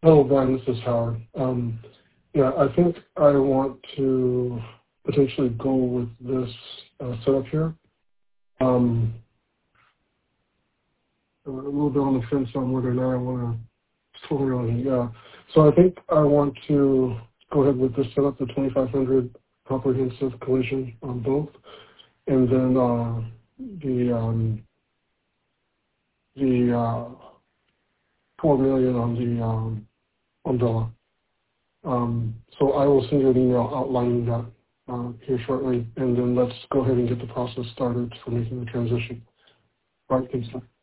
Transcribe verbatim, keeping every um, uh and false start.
Hello, Brian. This is Howard. Um, yeah, I think I want to potentially go with this uh, setup here. Um, I'm a little bit on the fence on whether or not I want to totally on it. Yeah. So I think I want to go ahead with this setup, the twenty-five hundred comprehensive collision on both, and then uh, the um, the uh, four million on the um, umbrella. Um, so I will send you an email outlining that uh, here shortly, and then let's go ahead and get the process started for making the transition. Right, thanks.